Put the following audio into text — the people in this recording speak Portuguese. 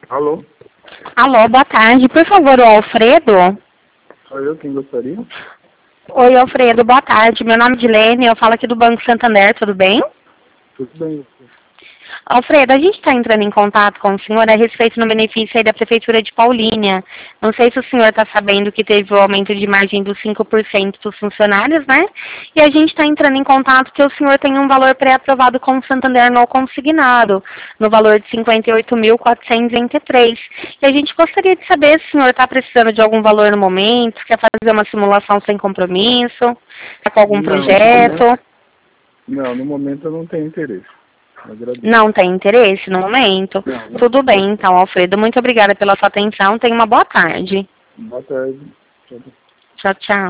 Alô? Alô, boa tarde. Por favor, o Alfredo? Sou eu quem gostaria? Oi, Alfredo, boa tarde. Meu nome é Dilene, eu falo aqui do Banco Santander, tudo bem? Tudo bem. Alfredo, a gente está entrando em contato com o senhor a respeito do benefício aí da Prefeitura de Paulínia. Não sei se o senhor está sabendo que teve o aumento de margem dos 5% dos funcionários, né? E a gente está entrando em contato que o senhor tem um valor pré-aprovado com o Santander não consignado, no valor de 58.423. E a gente gostaria de saber se o senhor está precisando de algum valor no momento, quer fazer uma simulação sem compromisso, está com algum projeto. Não, no momento eu não tenho interesse. Agradeço. Não tem interesse no momento? Não. Tudo bem, então, Alfredo. Muito obrigada pela sua atenção. Tenha uma boa tarde. Boa tarde. Tchau, tchau.